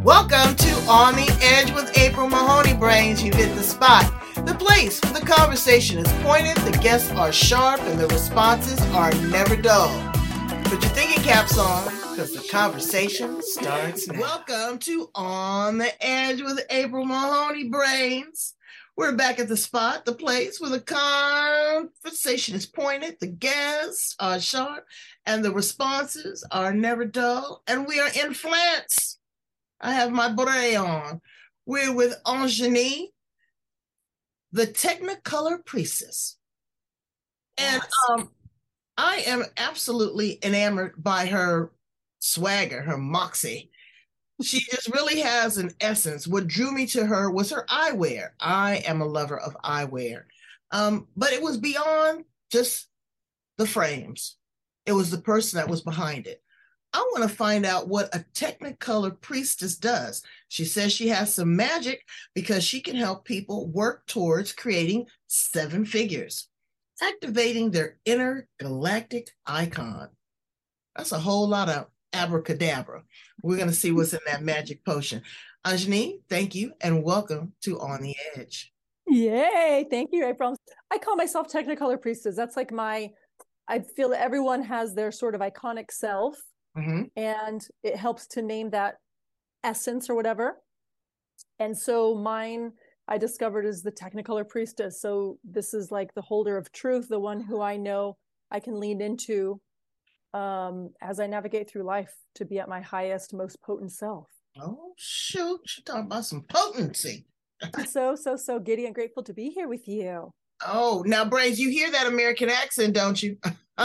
Welcome to On the Edge with April Mahoney Brains. You've hit the spot. The place where the conversation is pointed, the guests are sharp, and the responses are never dull. Put your thinking caps on, because the conversation starts now. Welcome to On the Edge with April Mahoney Brains. We're back at the spot, the place where the conversation is pointed, the guests are sharp, and the responses are never dull. And we are in France. I have my beret on. We're with Angenie, the Technicolor Priestess. And I am absolutely enamored by her swagger, her moxie. She just really has an essence. What drew me to her was her eyewear. I am a lover of eyewear. But it was beyond just the frames. It was the person that was behind it. I want to find out what a Technicolor Priestess does. She says she has some magic because she can help people work towards creating 7 figures, activating their inner galactic icon. That's a whole lot of abracadabra. We're going to see what's in that magic potion. Angenie, thank you and welcome to On the Edge. Yay, thank you, April. I call myself Technicolor Priestess. That's like I feel that everyone has their sort of iconic self. Mm-hmm. And it helps to name that essence or whatever. And so mine, I discovered, is the Technicolor Priestess. So this is like the holder of truth, the one who I know I can lean into as I navigate through life to be at my highest, most potent self. Oh, shoot. She's talking about some potency. So giddy and grateful to be here with you. Oh, now, Brains, you hear that American accent, don't you?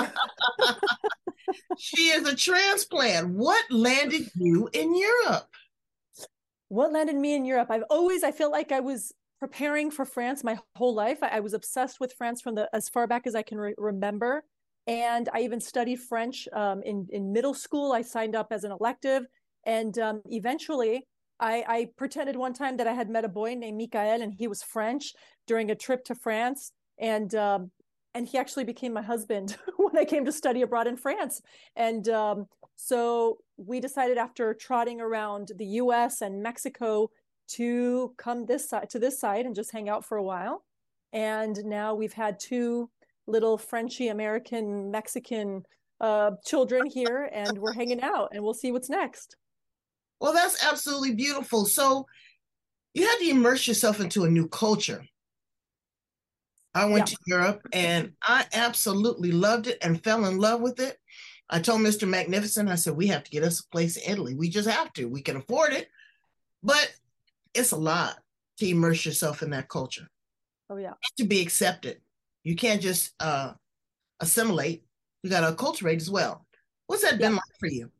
She is a transplant. What landed you in Europe? What landed me in Europe? I feel like I was preparing for France my whole life. I was obsessed with France from as far back as I can remember. And I even studied French in middle school. I signed up as an elective. And eventually, I pretended one time that I had met a boy named Michael, and he was French during a trip to France. And he actually became my husband when I came to study abroad in France. And so we decided, after trotting around the US and Mexico, to come to this side and just hang out for a while. And now we've had 2 little Frenchy American Mexican children here, and we're hanging out, and we'll see what's next. Well, that's absolutely beautiful. So you had to immerse yourself into a new culture. I went to Europe and I absolutely loved it and fell in love with it. I told Mr. Magnificent, I said, we have to get us a place in Italy. We just have to. We can afford it. But it's a lot to immerse yourself in that culture. Oh, yeah. To be accepted. You can't just assimilate. You got to acculturate as well. What's that been like for you?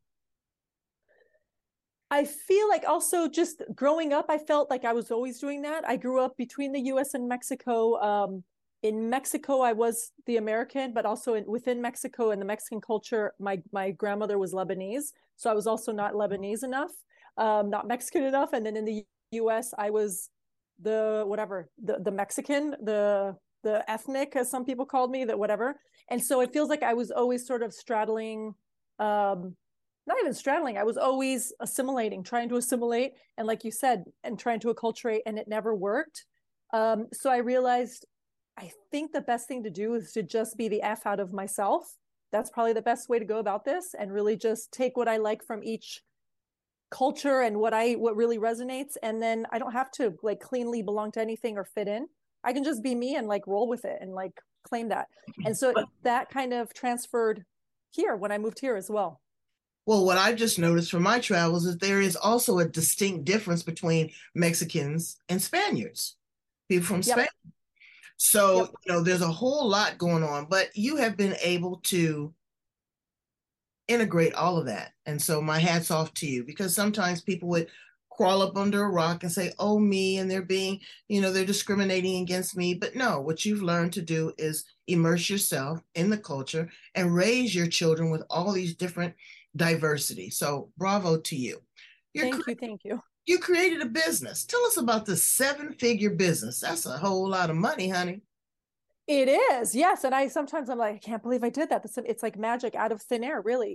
I feel like also just growing up, I felt like I was always doing that. I grew up between the US and Mexico. In Mexico, I was the American, but also within Mexico and the Mexican culture, my grandmother was Lebanese. So I was also not Lebanese enough, not Mexican enough. And then in the US, I was the Mexican, the ethnic, as some people called me, that whatever. And so it feels like I was always sort of straddling, not even straddling, I was always trying to assimilate. And like you said, and trying to acculturate, and it never worked. So I realized, I think the best thing to do is to just be the F out of myself. That's probably the best way to go about this, and really just take what I like from each culture and what really resonates. And then I don't have to like cleanly belong to anything or fit in. I can just be me and like roll with it and like claim that. And so that kind of transferred here when I moved here as well. Well, what I've just noticed from my travels is there is also a distinct difference between Mexicans and Spaniards, people from Spain. So, there's a whole lot going on, but you have been able to integrate all of that. And so my hat's off to you, because sometimes people would crawl up under a rock and say, oh, me, and they're being, they're discriminating against me. But no, what you've learned to do is immerse yourself in the culture and raise your children with all these different diversity. So bravo to you. Thank you. You created a business. Tell us about the 7-figure business. That's a whole lot of money, honey. It is, yes. And sometimes I'm like, I can't believe I did that. It's like magic out of thin air, really.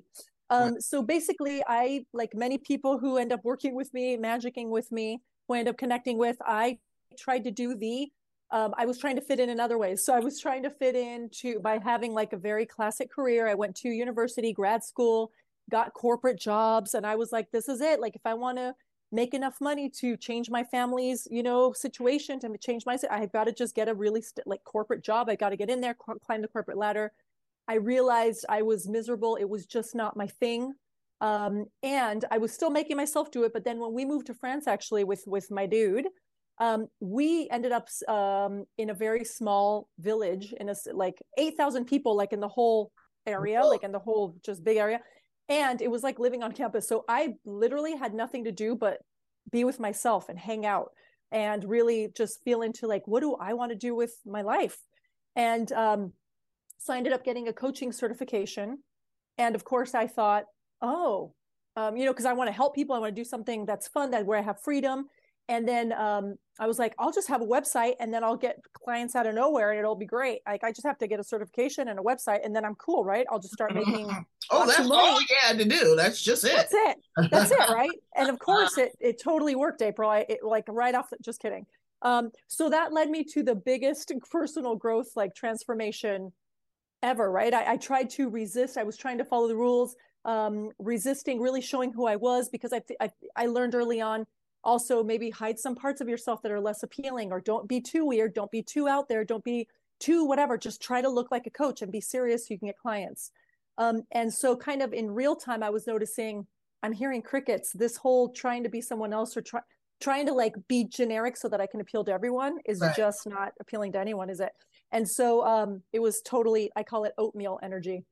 So basically, I, like many people who end up working with me, magicking with me, who I end up connecting with, I tried to do I was trying to fit in other ways. So I was trying to fit into by having like a very classic career. I went to university, grad school, got corporate jobs, and I was like, this is it. Like, if I want to make enough money to change my family's, situation, to change I've got to just get a really like corporate job. I got to get in there, climb the corporate ladder. I realized I was miserable. It was just not my thing. And I was still making myself do it. But then when we moved to France, actually, with my dude, we ended up in a very small village in like 8,000 people, like in the whole area, like in the whole just big area. And it was like living on campus. So I literally had nothing to do but be with myself and hang out and really just feel into like, what do I want to do with my life? And so I ended up getting a coaching certification. And of course I thought, because I want to help people. I want to do something that's fun, where I have freedom. And then I was like, I'll just have a website and then I'll get clients out of nowhere and it'll be great. Like, I just have to get a certification and a website and then I'm cool, right? I'll just start making that's all you had to do. That's just it. That's it, right? And of course it totally worked, April. Like right off, just kidding. So that led me to the biggest personal growth, like transformation ever, right? I tried to resist. I was trying to follow the rules, resisting really showing who I was, because I learned early on, also maybe hide some parts of yourself that are less appealing, or don't be too weird, don't be too out there, don't be too whatever, just try to look like a coach and be serious so you can get clients. And so kind of in real time, I was noticing I'm hearing crickets. This whole trying to be someone else, or trying to like be generic so that I can appeal to everyone is just not appealing to anyone, is it? And so it was totally, I call it oatmeal energy.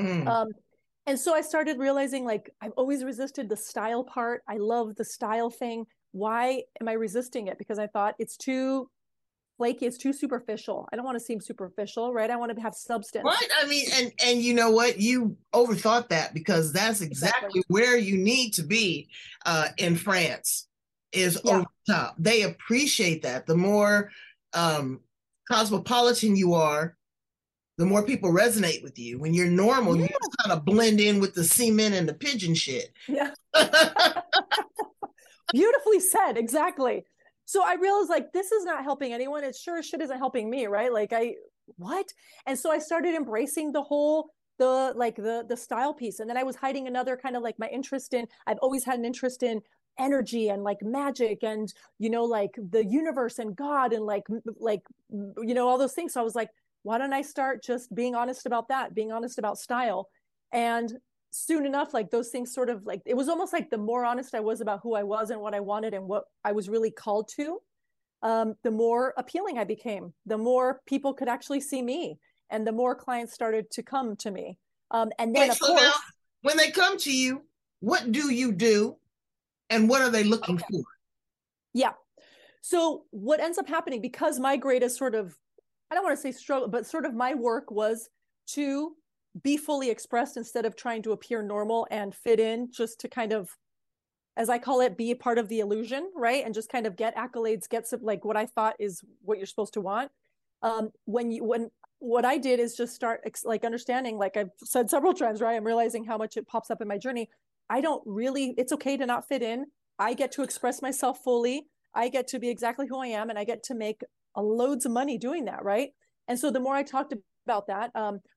And so I started realizing, like, I've always resisted the style part. I love the style thing. Why am I resisting it? Because I thought it's too flaky, it's too superficial. I don't want to seem superficial, right? I want to have substance. Right. I mean, and you know what? You overthought that, because that's exactly where you need to be in France, is over the top. They appreciate that. The more cosmopolitan you are, the more people resonate with you. When you're normal, you just kind of blend in with the cement and the pigeon shit. Yeah. Beautifully said. Exactly. So I realized, like, this is not helping anyone. It sure as shit isn't helping me, right? Like, what? And so I started embracing the style piece. And then I was hiding another kind of like my interest in, I've always had an interest in energy and like magic and, like the universe and God and like, all those things. So I was like, why don't I start just being honest about that, being honest about style? And soon enough, like, those things sort of, like, it was almost like the more honest I was about who I was and what I wanted and what I was really called to, the more appealing I became, the more people could actually see me, and the more clients started to come to me. And then, of course, now, when they come to you, what do you do, and what are they looking for? Yeah. So what ends up happening, because my greatest sort of, I don't want to say struggle, but sort of my work was to be fully expressed instead of trying to appear normal and fit in, just to kind of, as I call it, be a part of the illusion, right? And just kind of get accolades, get some, like, what I thought is what you're supposed to want. When what I did is just start like understanding, like I've said several times, right? I'm realizing how much it pops up in my journey. It's okay to not fit in. I get to express myself fully. I get to be exactly who I am, and I get to make loads of money doing that, right? And so the more I talked about that,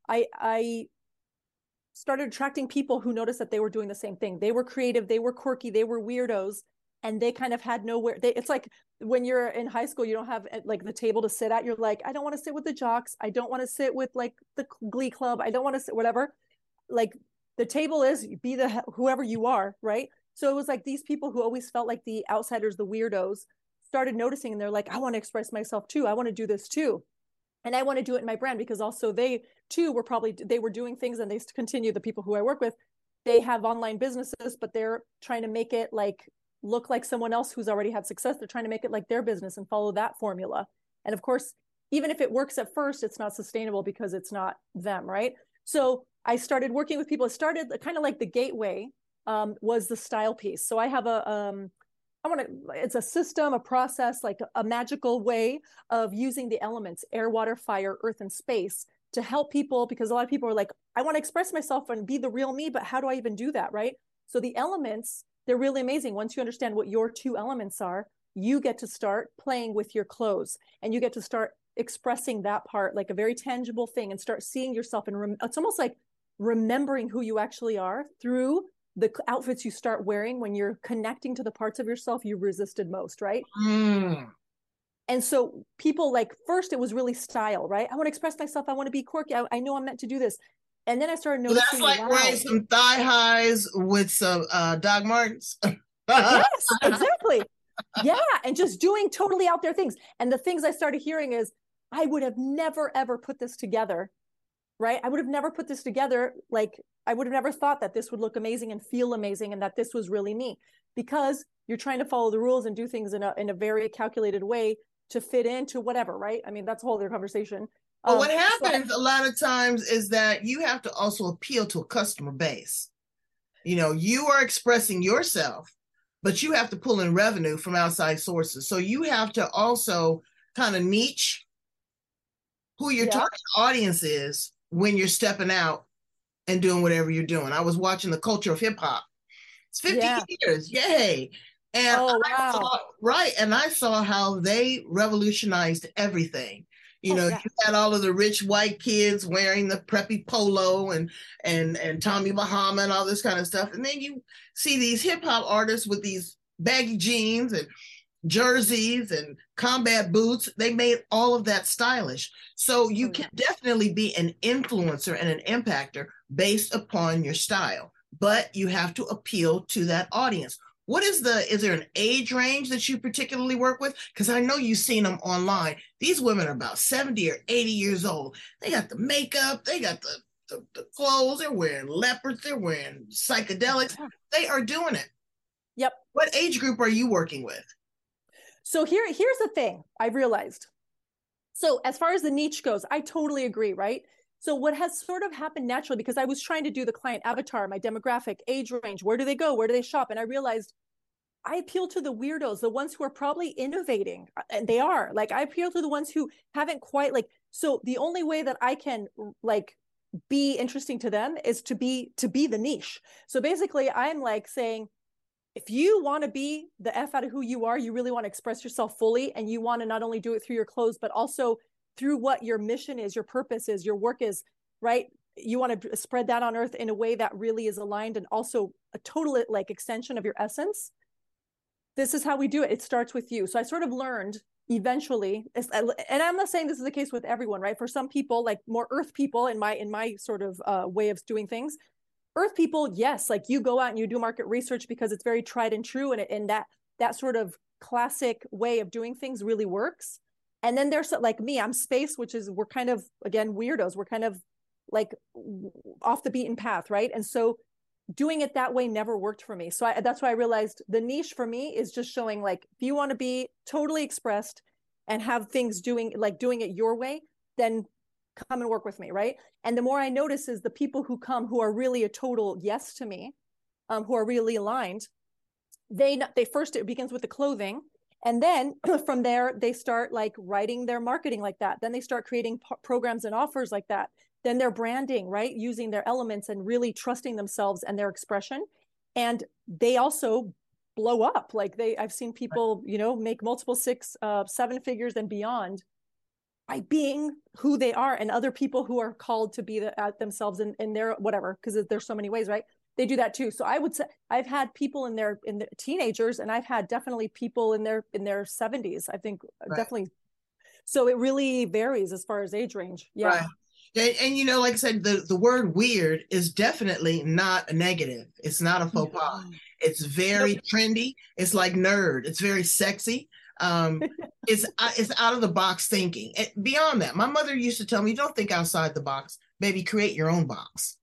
I started attracting people who noticed that they were doing the same thing. They were creative, they were quirky, they were weirdos, and they kind of had nowhere. It's like when you're in high school, you don't have like the table to sit at. You're like, I don't want to sit with the jocks. I don't want to sit with like the glee club. I don't want to sit, whatever. Like, the table is, be whoever you are, right? So it was like these people who always felt like the outsiders, the weirdos, started noticing, and they're like, I want to express myself too. I want to do this too. And I want to do it in my brand, because also they too they were doing things, and they continue, the people who I work with, they have online businesses, but they're trying to make it like look like someone else who's already had success. They're trying to make it like their business and follow that formula. And of course, even if it works at first, it's not sustainable because it's not them, right? So I started working with people. It started kind of like the gateway was the style piece. So I have it's a system, a process, like a magical way of using the elements, air, water, fire, earth, and space, to help people, because a lot of people are like, I want to express myself and be the real me, but how do I even do that, right? So the elements, they're really amazing. Once you understand what your two elements are, you get to start playing with your clothes, and you get to start expressing that part like a very tangible thing, and start seeing yourself. And it's almost like remembering who you actually are through the outfits you start wearing when you're connecting to the parts of yourself you resisted most, right? And so people, like, first it was really style, right? I want to express myself. I want to be quirky. I know I'm meant to do this. And then I started So noticing, that's like wow. wearing some thigh highs with some Doc Martens. Yes, exactly. Yeah. And just doing totally out there things. And the things I started hearing is, I would have never, ever put this together, right? I would have never put this together. Like, I would have never thought that this would look amazing and feel amazing, and that this was really me, because you're trying to follow the rules and do things in a very calculated way to fit into whatever, right? I mean, that's a whole other conversation. But what happens a lot of times is that you have to also appeal to a customer base. You know, you are expressing yourself, but you have to pull in revenue from outside sources. So you have to also kind of niche who your target audience is when you're stepping out and doing whatever you're doing. I was watching The Culture of Hip Hop. It's 50 years. Yay. And I saw how they revolutionized everything. You know, you had all of the rich white kids wearing the preppy polo and Tommy Bahama and all this kind of stuff. And then you see these hip hop artists with these baggy jeans and jerseys and combat boots. They made all of that stylish. So you can definitely be an influencer and an impactor based upon your style, but you have to appeal to that audience. Is there an age range that you particularly work with? Because I know you've seen them online. These women are about 70 or 80 years old. They got the makeup, they got the clothes, they're wearing leopards, they're wearing psychedelics. They are doing it. Yep. What age group are you working with? So here's the thing I've realized. So as far as the niche goes, I totally agree, right? So what has sort of happened naturally, because I was trying to do the client avatar, my demographic, age range, where do they go? Where do they shop? And I realized I appeal to the weirdos, the ones who are probably innovating. And they are. Like, I appeal to the ones who haven't quite, like, so the only way that I can, like, be interesting to them is to be the niche. So basically I'm like saying, if you want to be the F out of who you are, you really want to express yourself fully, and you want to not only do it through your clothes, but also through what your mission is, your purpose is, your work is, right? You want to spread that on earth in a way that really is aligned and also a total, like, extension of your essence. This is how we do it. It starts with you. So I sort of learned eventually, and I'm not saying this is the case with everyone, right? For some people, like more earth people in my sort of way of doing things, earth people, yes, like, you go out and you do market research because it's very tried and true, and that sort of classic way of doing things really works. And then there's, like, me, I'm space, which is, we're kind of, again, weirdos. We're kind of like off the beaten path, right? And so doing it that way never worked for me. So that's why I realized the niche for me is just showing, like, if you want to be totally expressed and have things doing it your way, then come and work with me, right? And the more I notice is the people who come who are really a total yes to me, who are really aligned, they first, it begins with the clothing, and then from there they start, like, writing their marketing like that. Then they start creating programs and offers like that. Then they're branding, right? Using their elements and really trusting themselves and their expression. And they also blow up. Like, I've seen people, you know, make multiple 6, 7 figures and beyond by being who they are, and other people who are called to be themselves in their whatever, because there's so many ways, right? They do that too. So I would say I've had people in their teenagers, and I've had definitely people in their 70s. I think definitely. So it really varies as far as age range. Yeah. Right. And you know, like I said, the word weird is definitely not a negative. It's not a faux pas. It's very trendy. It's like nerd. It's very sexy. It's out of the box thinking. And beyond that, my mother used to tell me, don't think outside the box, baby, create your own box.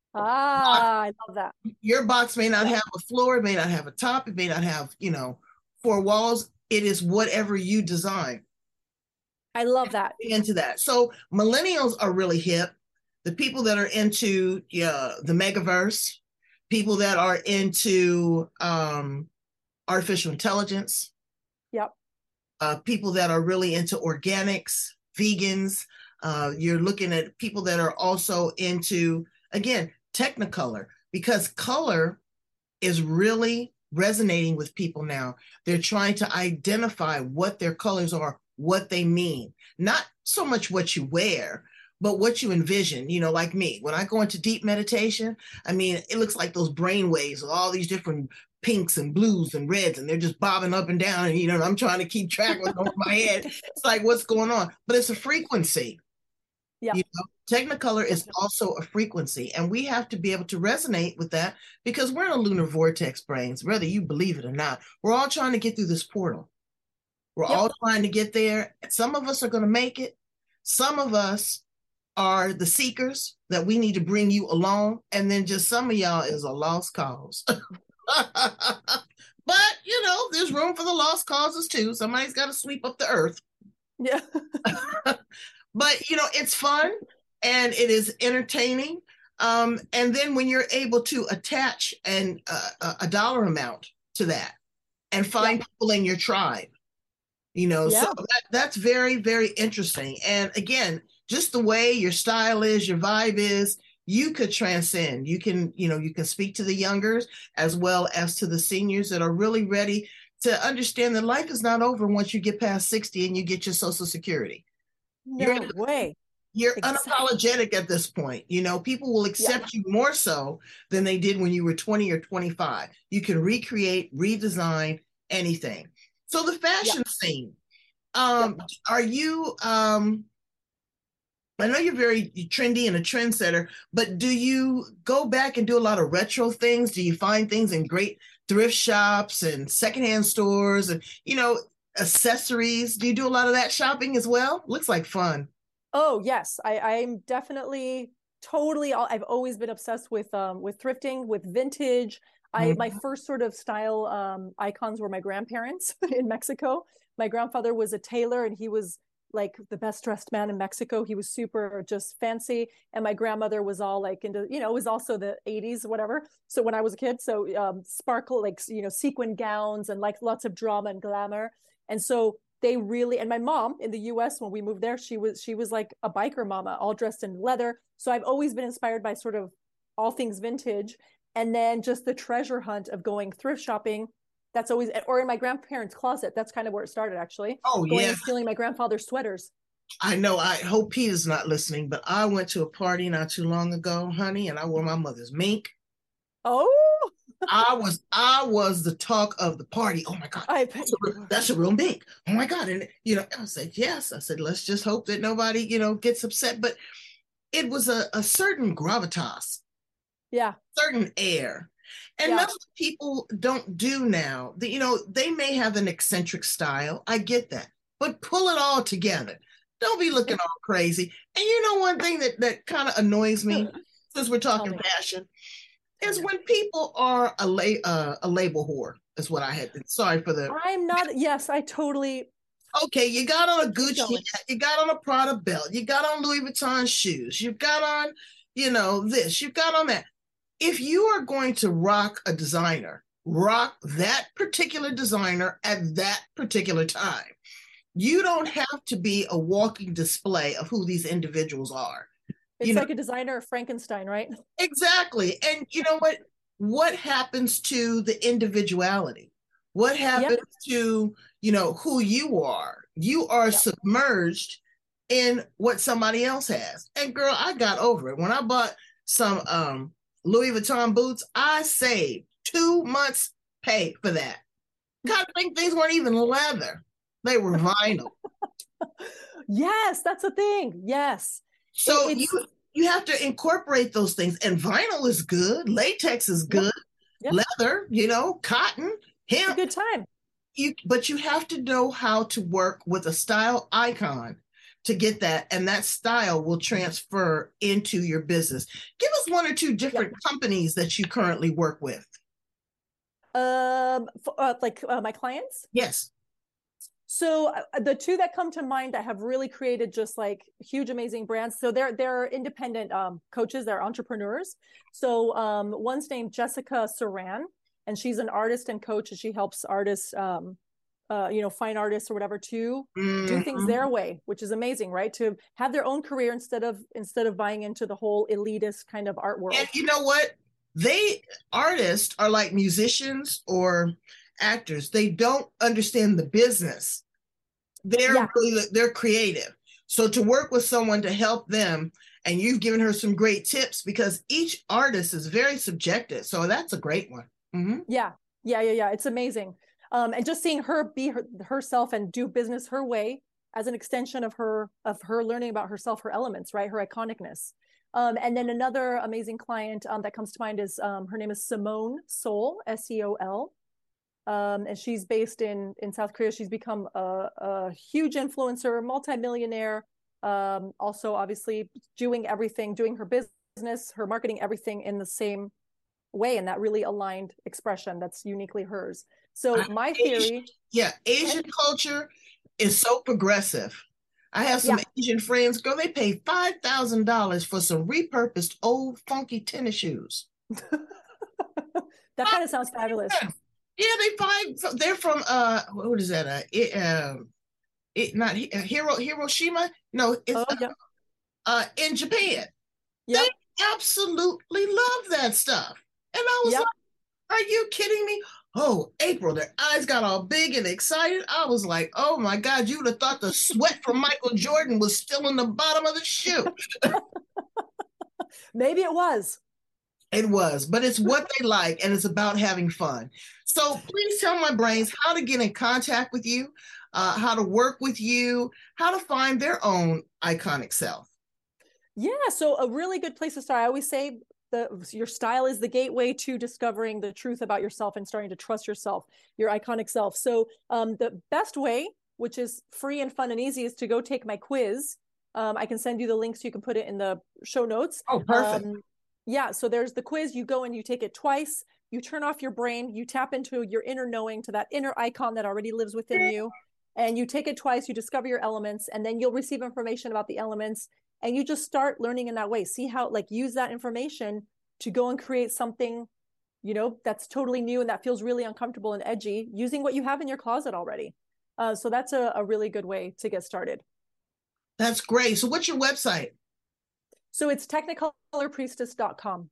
I love that. Your box may not have a floor, it may not have a top, it may not have, 4 walls. It is whatever you design. I love that. Into that. So millennials are really hip. The people that are into the megaverse, people that are into artificial intelligence. Yep. People that are really into organics, vegans, You're looking at people that are also into, again, Technicolor, because color is really resonating with people now. They're trying to identify what their colors are, what they mean, not so much what you wear, but what you envision. Like me, when I go into deep meditation, I mean, it looks like those brain waves with all these different pinks and blues and reds, and they're just bobbing up and down. And, I'm trying to keep track of them in my head. It's like, what's going on? But it's a frequency. Yeah. Technicolor is also a frequency, and we have to be able to resonate with that because we're in a lunar vortex, brains, whether you believe it or not. We're all trying to get through this portal. We're all trying to get there. Some of us are going to make it. Some of us are the seekers that we need to bring you along. And then just some of y'all is a lost cause. But, there's room for the lost causes too. Somebody's got to sweep up the earth. Yeah. But, it's fun and it is entertaining. And then when you're able to attach a dollar amount to that and find people in your tribe, so that's very, very interesting. And again, just the way your style is, your vibe is, you could transcend. You can speak to the youngers as well as to the seniors that are really ready to understand that life is not over once you get past 60 and you get your Social Security. No way. You're unapologetic at this point. People will accept you more so than they did when you were 20 or 25. You can recreate, redesign anything. So the fashion scene, are you, I know you're very trendy and a trendsetter, but do you go back and do a lot of retro things? Do you find things in great thrift shops and secondhand stores and, accessories? Do you do a lot of that shopping as well? Looks like fun. Oh, yes. I'm definitely totally, I've always been obsessed with thrifting, with vintage. My first sort of style icons were my grandparents in Mexico. My grandfather was a tailor and he was like the best dressed man in Mexico. He was super just fancy. And my grandmother was all like into, it was also the 80s, whatever. So when I was a kid, so sparkle, like, sequin gowns and like lots of drama and glamour. And so they really, and my mom in the US, when we moved there, she was like a biker mama, all dressed in leather. So I've always been inspired by sort of all things vintage. And then just the treasure hunt of going thrift shopping. That's always, or in my grandparents' closet. That's kind of where it started, actually. Oh, going and stealing my grandfather's sweaters. I know. I hope Pete is not listening, but I went to a party not too long ago, honey, and I wore my mother's mink. Oh, I was the talk of the party. Oh my God, that's a real mink. Oh my God. And, I said, yes. I said, let's just hope that nobody, gets upset. But it was a certain gravitas. Yeah. Certain air. And that's what people don't do now. They may have an eccentric style. I get that. But pull it all together. Don't be looking all crazy. And one thing that kind of annoys me, since we're talking fashion, is when people are a label whore, is what I had been. Sorry for the... I'm not... Yes, I totally... Okay, you got on a Gucci hat, you got on a Prada belt, you got on Louis Vuitton shoes, you've got on, this, you've got on that. If you are going to rock a designer, rock that particular designer at that particular time. You don't have to be a walking display of who these individuals are. It's like a designer of Frankenstein, right? Exactly. And you know what? What happens to the individuality? What happens to, who you are? You are submerged in what somebody else has. And girl, I got over it. When I bought some Louis Vuitton boots, I saved 2 months' pay for that. God, I think things weren't even leather. They were vinyl. Yes, that's the thing. Yes. So you have to incorporate those things. And vinyl is good. Latex is good. Yep. Leather, cotton, hemp. It's a good time. But you have to know how to work with a style icon to get that, and that style will transfer into your business. Give us 1 or 2 different companies that you currently work with. My clients? Yes. So the 2 that come to mind that have really created just like huge, amazing brands. So they're independent coaches, they're entrepreneurs. So one's named Jessica Saran, and she's an artist and coach, and she helps artists fine artists or whatever to do things Mhm. their way, which is amazing, right? To have their own career instead of buying into the whole elitist kind of art world. And you know what? They artists are like musicians or actors. They don't understand the business. Yeah. They're creative. So to work with someone to help them, and you've given her some great tips because each artist is very subjective. So that's a great one. Mm-hmm. Yeah. It's amazing. And just seeing her be herself and do business her way as an extension of her learning about herself, her elements, right? Her iconicness. And then another amazing client that comes to mind is her name is Simone Seol, Seol. And she's based in South Korea. She's become a huge influencer, multimillionaire. Also, obviously, doing her business, her marketing, everything in the same way, in that really aligned expression that's uniquely hers. So my theory, Asian culture is so progressive. I have some yeah, Asian friends, girl, they pay $5,000 for some repurposed old funky tennis shoes. that kind of sounds fabulous. Yeah, they're from what is that? Not Hiroshima. No, it's Oh yeah, in Japan. They yep, absolutely love that stuff. And I was yep. like, are you kidding me? Oh, April, their eyes got all big and excited. I was like, oh my God, you would have thought the sweat from Michael Jordan was still in the bottom of the shoe. Maybe it was. It was, but it's what they like and it's about having fun. So please tell my brains how to get in contact with you, how to work with you, how to find their own iconic self. Yeah, so a really good place to start. I always say your style is the gateway to discovering the truth about yourself and starting to trust yourself, your iconic self. So the best way, which is free and fun and easy, is to go take my quiz. I can send you the links. You can put it in the show notes. Oh, perfect. Yeah, so there's the quiz. You go and you take it twice. You turn off your brain. You tap into your inner knowing, to that inner icon that already lives within you. And you take it twice. You discover your elements, and then you'll receive information about the elements. And you just start learning in that way. See how, like, use that information to go and create something, that's totally new and that feels really uncomfortable and edgy, using what you have in your closet already. So that's a really good way to get started. That's great. So what's your website? So it's technicolorpriestess.com.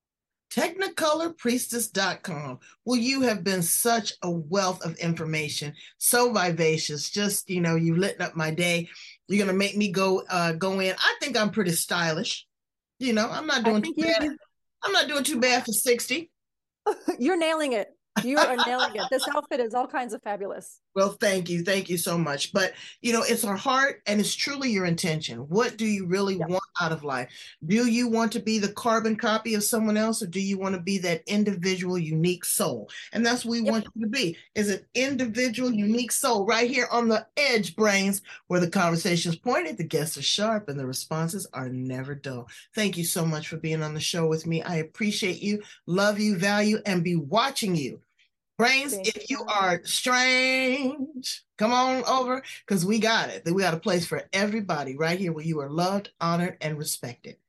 Technicolorpriestess.com. Well, you have been such a wealth of information, so vivacious. Just, you lit up my day. You're going to make me go in. I think I'm pretty stylish. I'm not doing too bad. I'm not doing too bad for 60. You're nailing it. You are nailing it. This outfit is all kinds of fabulous. Well, thank you. Thank you so much. But, it's our heart and it's truly your intention. What do you really want out of life? Do you want to be the carbon copy of someone else, or do you want to be that individual, unique soul? And that's what we want you to be, is an individual, unique soul right here on the Edge Brains, where the conversation is pointed, the guests are sharp, and the responses are never dull. Thank you so much for being on the show with me. I appreciate you, love you, value, and be watching you. Brains, if you are strange, come on over, because we got it. We got a place for everybody right here where you are loved, honored, and respected.